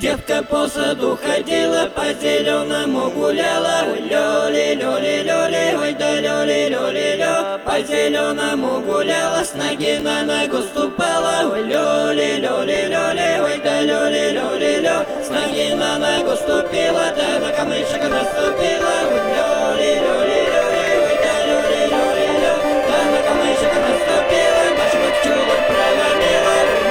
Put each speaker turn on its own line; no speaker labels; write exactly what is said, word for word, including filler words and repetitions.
Девка по саду ходила, по зеленому гуляла. Ой, лёли, лёли, лёли, ой, да лёли, лёли, лё. По зеленому гуляла, с ноги на ногу ступала. Ой, лёли, лёли, лёли, ой, да лёли, лёли, лё. С ноги на ногу ступила, да на камышек наступила. Ой, лёли, лёли, лёли, ой, да лёли, лёли, лё. Да на камышек наступила, башку в чулок проломила.